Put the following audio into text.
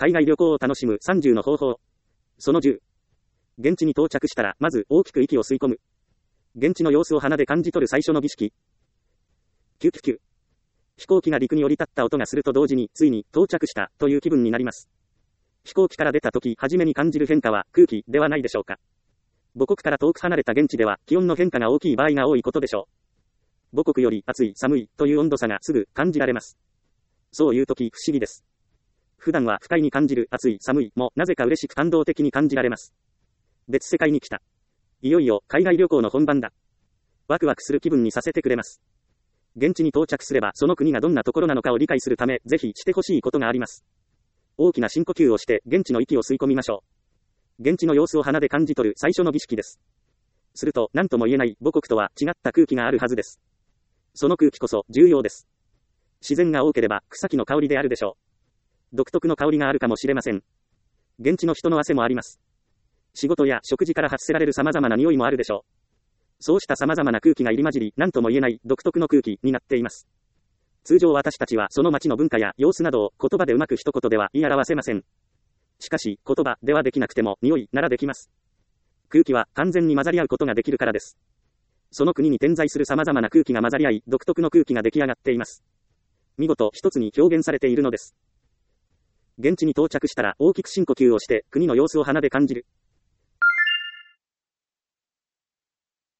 海外旅行を楽しむ30の方法。その10。現地に到着したら、まず大きく息を吸い込む。現地の様子を鼻で感じ取る最初の儀式。キュキュキュ。飛行機が陸に降り立った音がすると同時に、ついに到着したという気分になります。飛行機から出た時、初めに感じる変化は空気ではないでしょうか。母国から遠く離れた現地では気温の変化が大きい場合が多いことでしょう。母国より暑い、寒いという温度差がすぐ感じられます。そういう時不思議です。普段は不快に感じる暑い、寒いもなぜか嬉しく感動的に感じられます。別世界に来た。いよいよ海外旅行の本番だ。ワクワクする気分にさせてくれます。現地に到着すればその国がどんなところなのかを理解するため、ぜひしてほしいことがあります。大きな深呼吸をして現地の息を吸い込みましょう。現地の様子を鼻で感じ取る最初の儀式です。すると何とも言えない母国とは違った空気があるはずです。その空気こそ重要です。自然が多ければ草木の香りであるでしょう。独特の香りがあるかもしれません。現地の人の汗もあります。仕事や食事から発せられる様々な匂いもあるでしょう。そうした様々な空気が入り混じり、何とも言えない独特の空気になっています。通常私たちはその街の文化や様子などを言葉でうまく一言では言い表せません。しかし言葉ではできなくても匂いならできます。空気は完全に混ざり合うことができるからです。その国に点在する様々な空気が混ざり合い、独特の空気が出来上がっています。見事一つに表現されているのです。現地に到着したら大きく深呼吸をして国の様子を鼻で感じる。